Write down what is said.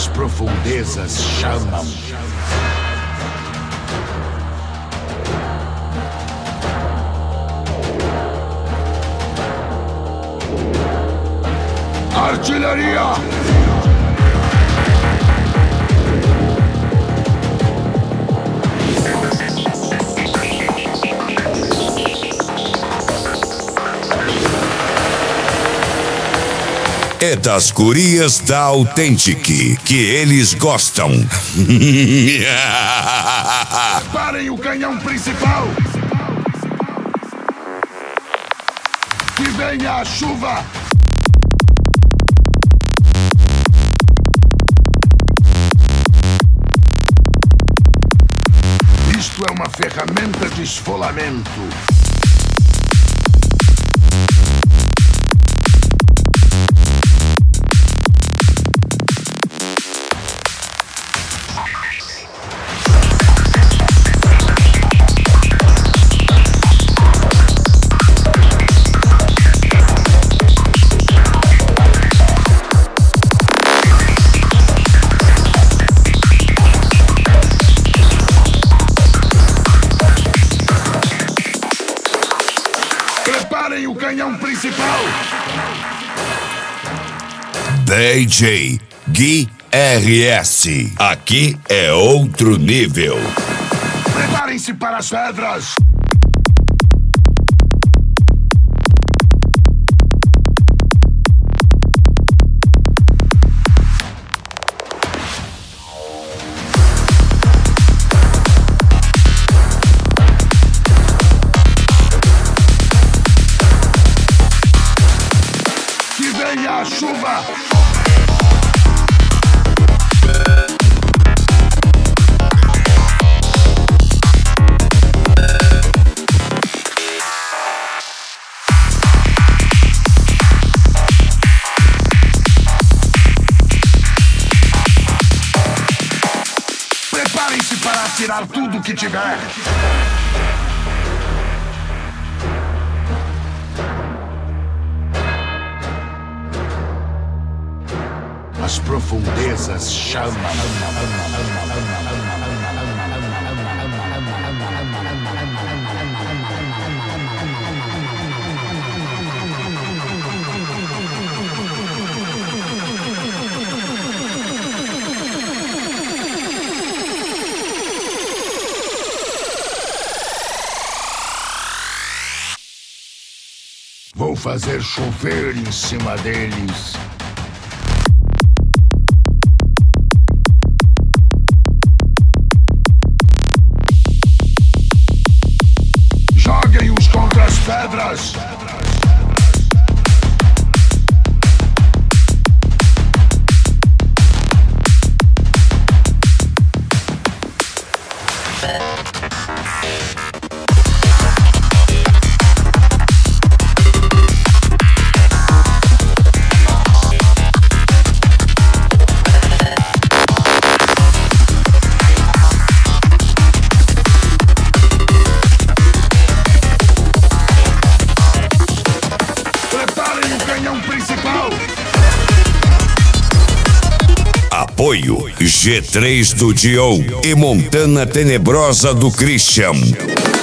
As profundezas chamam. Artilharia! É das gurias da Authentic que eles gostam. Preparem o canhão principal! Que venha a chuva! Isto é uma ferramenta de esfolamento. Preparem o canhão principal! DJ Gui RS. Aqui é outro nível. Preparem-se para as pedras! A chuva! Preparem-se para atirar tudo que tiver! As profundezas chamam. Vou fazer chover em cima deles. Joguem-os contra as pedras! Apoio G3 do Dion e Montana Tenebrosa do Christian.